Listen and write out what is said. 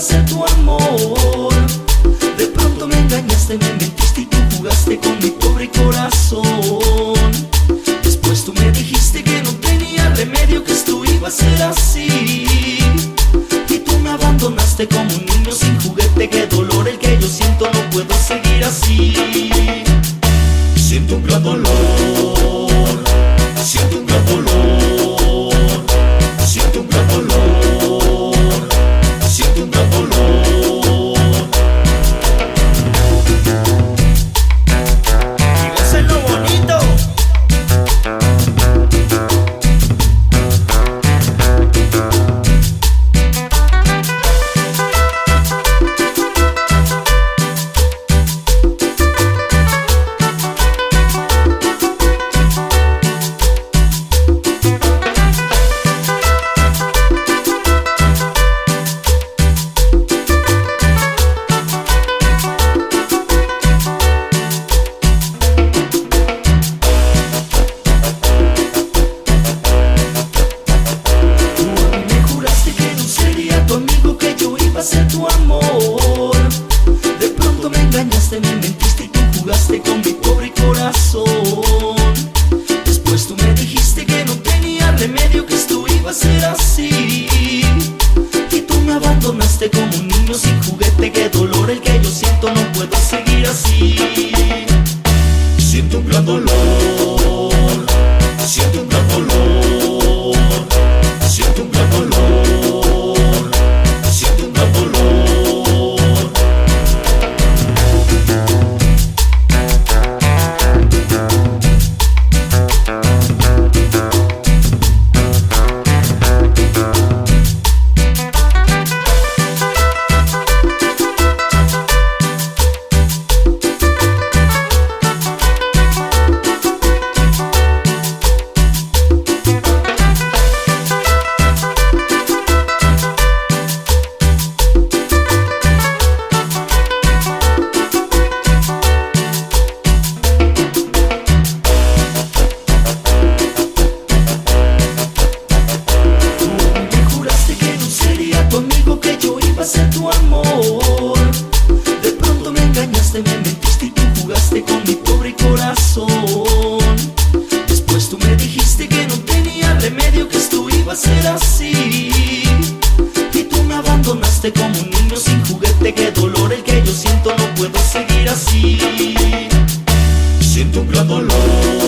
ser tu amor. De pronto me engañaste, me mentiste y tú jugaste con mi pobre corazón. Después tú me dijiste que no tenía remedio, que esto iba a ser así. Y tú me abandonaste como un niño sin juguete. Qué dolor el que yo siento, no puedo seguir así. Siento un gran dolor, siento un gran dolor, siento un gran dolor, siento un gran dolor. Y gocen lo bonito. Ser tu amor. De pronto me engañaste, me mentiste y tú jugaste con mi pobre corazón. Después tú me dijiste que no tenía remedio, que esto iba a ser así. Y tú me abandonaste como un niño sin juguete. Qué dolor el que yo siento, no puedo seguir así. Siento un gran dolor, siento un gran dolor, siento un gran dolor. Que yo iba a ser tu amor. De pronto me engañaste, me mentiste y tú jugaste con mi pobre corazón. Después tú me dijiste que no tenía remedio, que esto iba a ser así. Y tú me abandonaste como un niño sin juguete. Qué dolor el que yo siento, no puedo seguir así. Siento un gran dolor.